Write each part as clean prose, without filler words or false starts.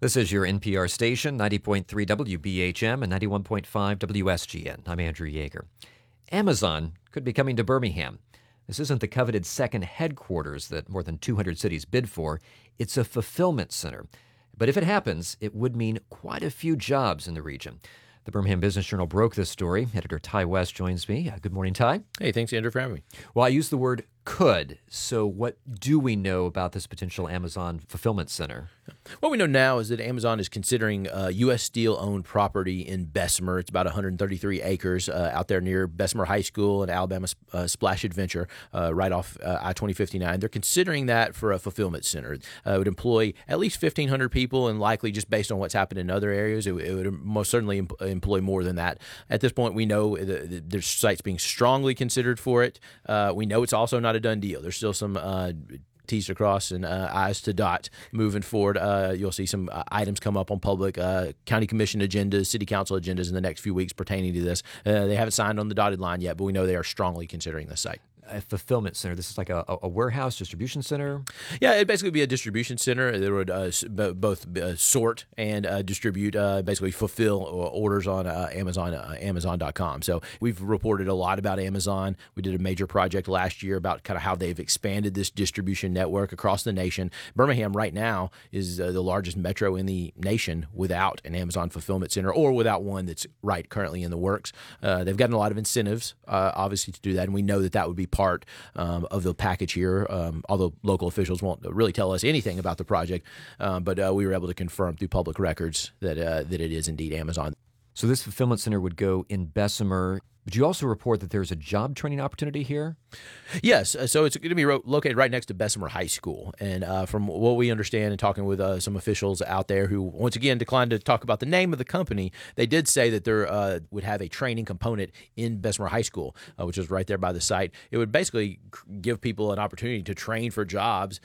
This is your NPR station, 90.3 WBHM and 91.5 WSGN. I'm Andrew Yeager. Amazon could be coming to Birmingham. This isn't the coveted second headquarters that more than 200 cities bid for. It's a fulfillment center. But if it happens, it would mean quite a few jobs in the region. The Birmingham Business Journal broke this story. Editor Ty West joins me. Good morning, Ty. Hey, thanks, Andrew, for having me. Well, I used the word could. So what do we know about this potential Amazon fulfillment center? What we know now is that Amazon is considering U.S. Steel-owned property in Bessemer. It's about 133 acres out there near Bessemer High School and Alabama Splash Adventure, right off I-2059. They're considering that for a fulfillment center. It would employ at least 1,500 people, and likely, just based on what's happened in other areas, it would most certainly employ more than that. At this point, we know there's sites being strongly considered for it. We know it's also not a done deal. There's still some T's to cross and I's to dot moving forward. You'll see some items come up on public county commission agendas, city council agendas in the next few weeks pertaining to this. They haven't signed on the dotted line yet, but we know they are strongly considering this site. A fulfillment center. This is like a warehouse, distribution center? Yeah, it'd basically be a distribution center that would both sort and distribute, basically fulfill orders on Amazon.com. So we've reported a lot about Amazon. We did a major project last year about kind of how they've expanded this distribution network across the nation. Birmingham right now is the largest metro in the nation without an Amazon fulfillment center or without one that's currently in the works. They've gotten a lot of incentives, obviously, to do that, and we know that would be part of the package here, although local officials won't really tell us anything about the project. But we were able to confirm through public records that it is indeed Amazon. So this fulfillment center would go in Bessemer. But you also report that there's a job training opportunity here? Yes. So it's going to be located right next to Bessemer High School. And from what we understand and talking with some officials out there who, once again, declined to talk about the name of the company, they did say that there would have a training component in Bessemer High School, which is right there by the site. It would basically give people an opportunity to train for jobs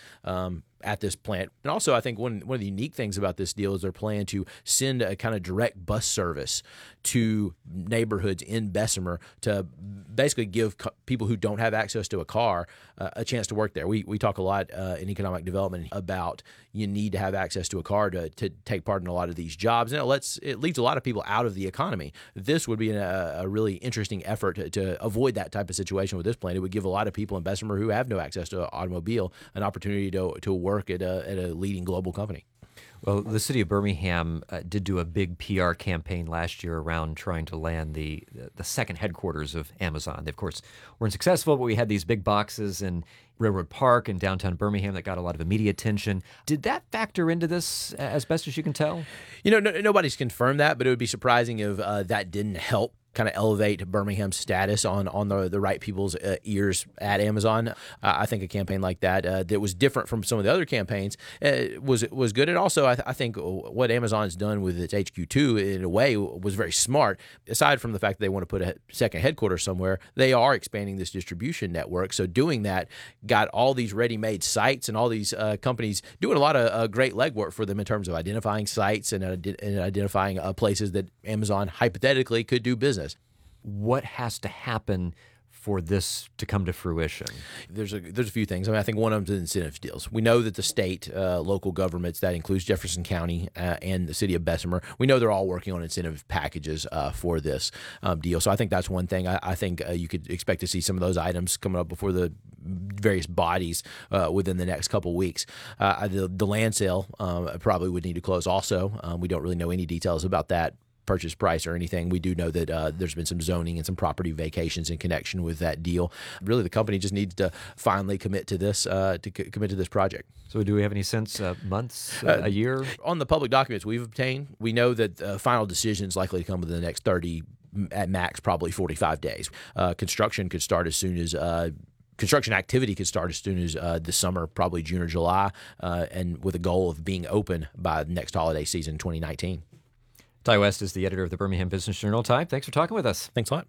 at this plant. And also, I think one of the unique things about this deal is they're planning to send a kind of direct bus service to neighborhoods in Bessemer to basically give people who don't have access to a car a chance to work there. We talk a lot in economic development about you need to have access to a car to take part in a lot of these jobs. And it leads a lot of people out of the economy. This would be a really interesting effort to avoid that type of situation with this plant. It would give a lot of people in Bessemer who have no access to an automobile an opportunity to work at a leading global company. Well, the city of Birmingham did do a big PR campaign last year around trying to land the second headquarters of Amazon. They, of course, weren't successful, but we had these big boxes in Railroad Park and downtown Birmingham that got a lot of immediate attention. Did that factor into this as best as you can tell? Nobody's confirmed that, but it would be surprising if that didn't help kind of elevate Birmingham's status on the right people's ears at Amazon. I think a campaign like that that was different from some of the other campaigns was good. And also, I think what Amazon's done with its HQ2 in a way was very smart. Aside from the fact that they want to put a second headquarters somewhere, they are expanding this distribution network. So doing that got all these ready-made sites and all these companies doing a lot of great legwork for them in terms of identifying sites and identifying places that Amazon hypothetically could do business. What has to happen for this to come to fruition? There's a few things. I think one of them is incentive deals. We know that the state, local governments, that includes Jefferson County and the city of Bessemer, we know they're all working on incentive packages for this deal. So I think that's one thing. I think you could expect to see some of those items coming up before the various bodies within the next couple weeks. The land sale probably would need to close also. We don't really know any details about that purchase price or anything. We do know that there's been some zoning and some property vacations in connection with that deal. Really, the company just needs to finally commit to this commit to this project. So do we have any sense, months, a year? On the public documents we've obtained, we know that final decision is likely to come within the next 30, at max, probably 45 days. Construction could start as soon as construction activity could start as soon as this summer, probably June or July, and with a goal of being open by the next holiday season, 2019. Ty West is the editor of the Birmingham Business Journal. Ty, thanks for talking with us. Thanks a lot.